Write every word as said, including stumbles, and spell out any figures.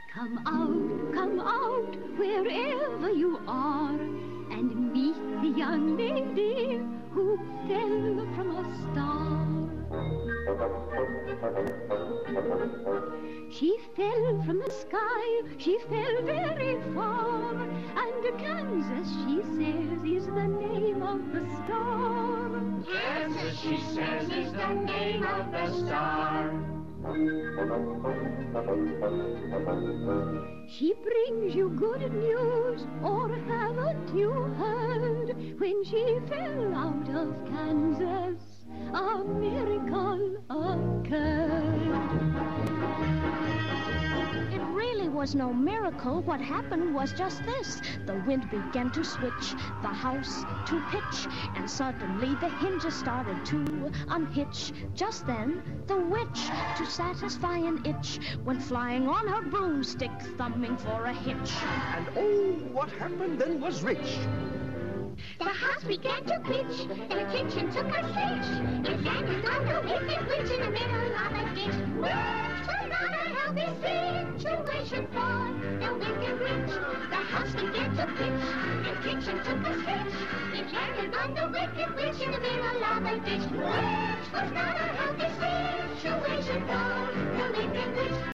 Come out, come out, wherever you are, and meet the young lady who fell from a star. She fell from the sky, she fell very far, and Kansas, she says, is the name of the star. Kansas, she says, is the name of the star. She brings you good news, or haven't you heard? When she fell out of Kansas, a miracle occurred. It really was no miracle. What happened was just this. The wind began to switch, the house to pitch, and suddenly the hinges started to unhitch. Just then, the witch, to satisfy an itch, went flying on her broomstick, thumbing for a hitch. And oh, what happened then was rich. The house began to pitch, and the kitchen took a hitch. It landed on the wicked witch in the middle of a ditch. Which was not a healthy situation for the wicked witch. The house began to pitch, and the kitchen took a hitch. It landed on the wicked witch in the middle of a ditch. Which was not a healthy situation for the wicked witch.